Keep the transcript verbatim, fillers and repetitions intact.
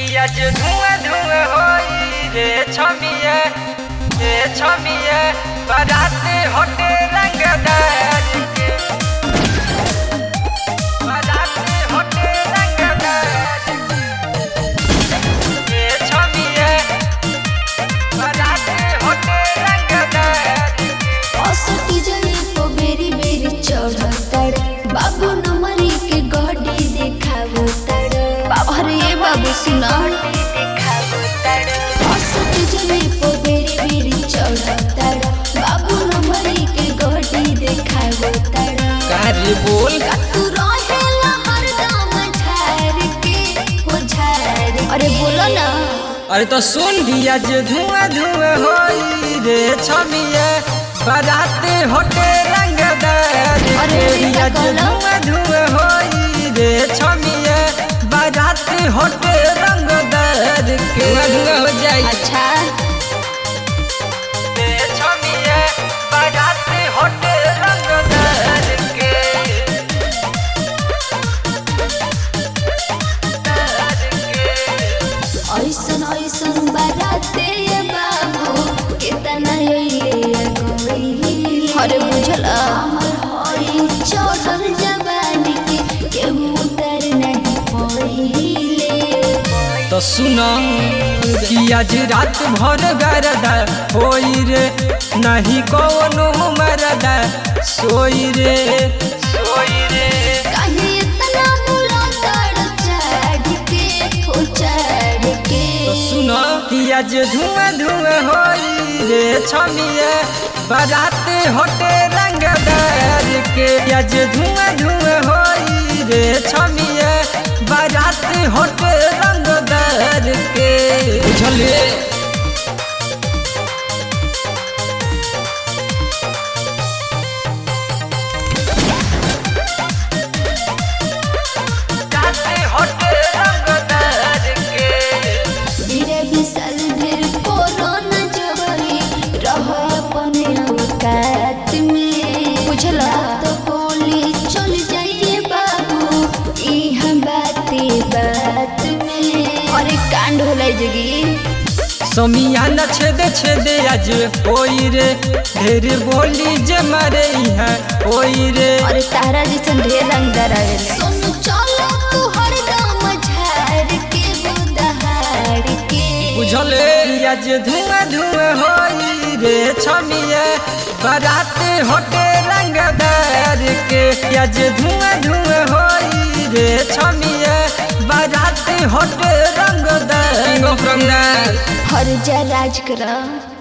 आज धुआं धुआं होई रे छमिया रे छमिया बाराते होटे रंगदार के बाराते होटे रंगदार रे छमिया बाराते होटे रंगदार असटी जने को बेरी बेरी चढ़तड़ बाबू नमरी के गड्डी देखावो तड़ अरे ये बाबू सुना असटी जने को बेरी बेरी चढ़तड़ बाबू नमरी के गड्डी देखावो तड़ कारे बोल तू रहेला हरदम झाड़ के हो झाड़ अरे बोलो ना अरे तो सुन भी आज धुआं धुआं होई रे छमिया बाराते होटे रंगदार अरे के का आज कहला? धुआं धुआं होई रे छमिया बाराते होटे रंगदार के धुआं धुआं हो जाई अच्छा रे छमिया बाराते होटे रंगदार के ऐसन ऐसन बाराते ये बाबू कितना ये कोई अरे बुझला हमर होई चौधर जवानी के केहू उतर नहीं पहिले तो सुनो कि आज रात भर गरदा होई रे नहीं कौनो मरदा सोई रे सोई रे काहे इतना बुला तड़ चढ़ के हो चढ़ के तो सुनो कि आज धुआं धुआं होई रे छमिया बाराते होटे रंगदार के आज धुआं धुआं होई रे छमिया बाराते होटे रंगदार के बुझले बाराते होटे रंगदार के धीरे विशाल ढेर कोरोना जोरी रहो अपने औकात में बुझला तो गोली चल जाइए बाबू इहाँ बाते बात में अरे कांड होला जगी समियाना छेदे छेदे आज होई रे ढेर बोली जे मारे यहाँ होई रे अरे तारा जैसन ढेर रंगदार आवे सोनू चलो तू हरदम झाड़ के बुदहाड़ के बुझले आज धुआं धुआं होई रे छमिया बाराते होटे रंगदार के आज धुआं धुआं होई रे छमिया बाराते होटे रंगदार हर जा राज करा